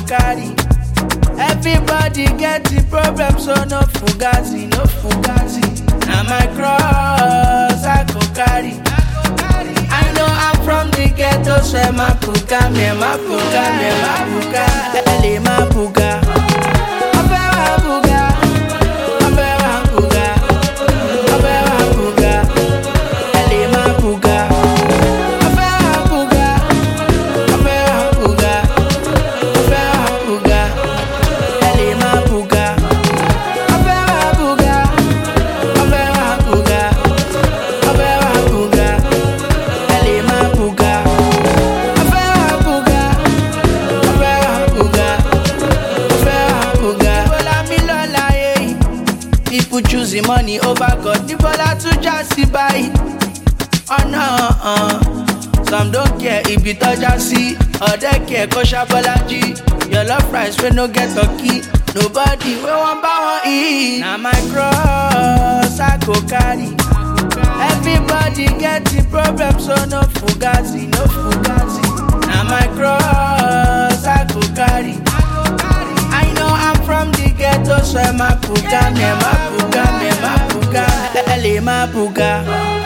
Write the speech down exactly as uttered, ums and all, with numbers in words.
carry. Everybody get the problem, so no fugazi, no fugazi. Now my cross I go carry. I know I'm from the ghetto, so my puka, me my puka, me my puka, ele my puka. Abe my puka, abe my puka, abe my puka, ele my puka. Abe my puka, abe my puka, abe my puka, ele my puka. Abe my puka, abe my puka, abe my puka. People choosing money over God. The baller to just buy. Oh no, uh. Some don't care if you touch and see. Or they care cause Shabalaji. Your love price when no get lucky. Nobody will want buy one eat. Now my cross I go carry. Everybody get the problem, so no fugazi, no fugazi. Now my cross I go carry. I know I'm from the ghetto, so my puka, me my puka, me my puka, ele my puka.